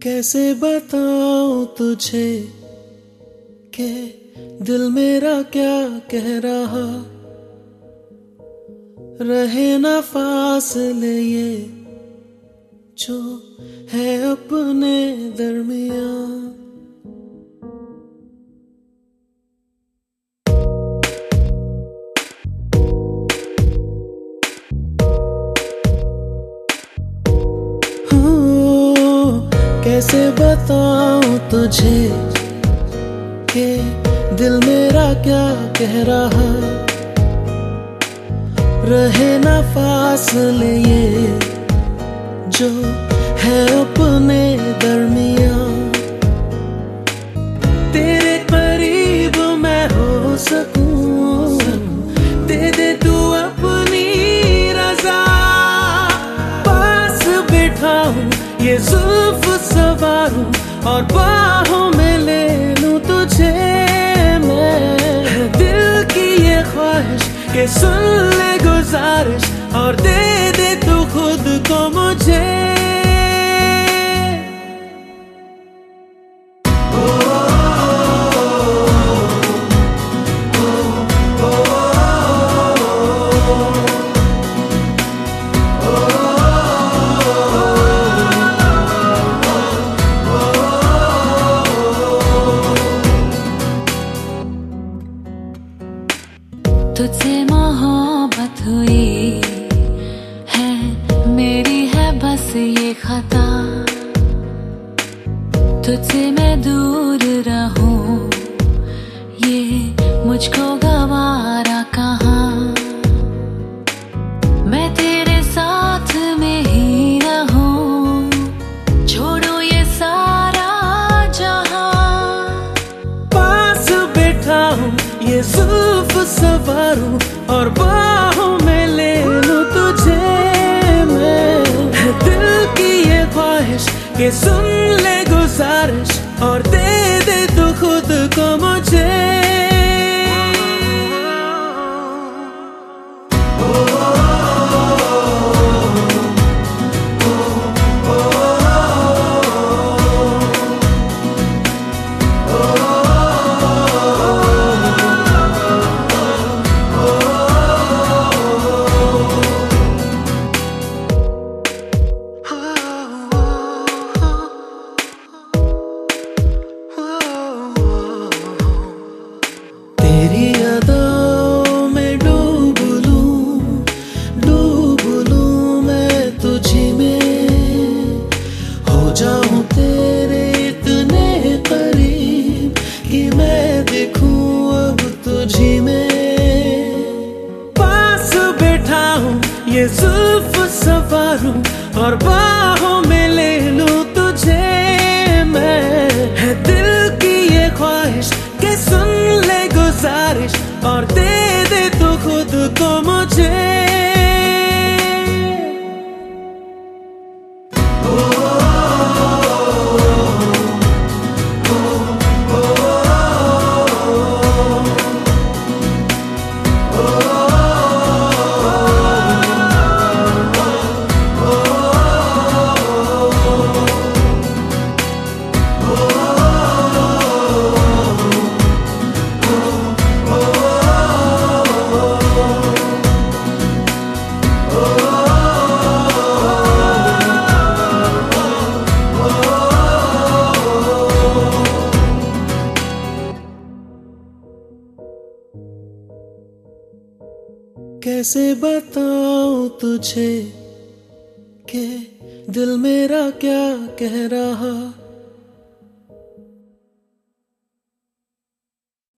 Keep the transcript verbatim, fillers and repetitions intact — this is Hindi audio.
कैसे बताऊं तुझे कि दिल मेरा क्या कह रहा। रहे ना फासले ये जो है अपने दरमियां। कैसे बताऊं तुझे कि दिल मेरा क्या कह रहा। रहे ना फासले ये जो है अपने दरमियां। तेरे करीब मैं हो सकूं, दे दे तू अपनी रज़ा। पास बिठाऊं ये जुल्फ सवारूं और बाहों में ले लूं तुझे मैं। दिल की ये ख्वाहिश के सुन ले गुजारिश और दे दे तू खुद को मुझे। तुझसे मोहब्बत हुई है, मेरी है बस ये खता। तुझसे मैं दूर रहूं ये मुझको गवारा कहाँ। मैं तेरे साथ में ही रहूं, छोड़ो ये सारा जहां। पास बैठाऊं ये जुल्फ सवारूं और बाहों में ले लूं तुझे मैं। दिल की ये ख्वाहिश के सुन ले गुजारिश और दे दे तू खुद को मुझे। तेरी अदाओं में डूब लूं, डूब लूं मैं तुझी में। हो जाऊं तेरे इतने करीब कि मैं देखूं अब तुझी में। पास बैठाऊं ये जुल्फ सवारूं और बाहों में ले लूं तुझे मैं। है दिल की ये ख्वाहिश के सुन ले गुजारिश और दे दे तू खुद को मुझे। कैसे बताऊं तुझे कि दिल मेरा क्या कह रहा।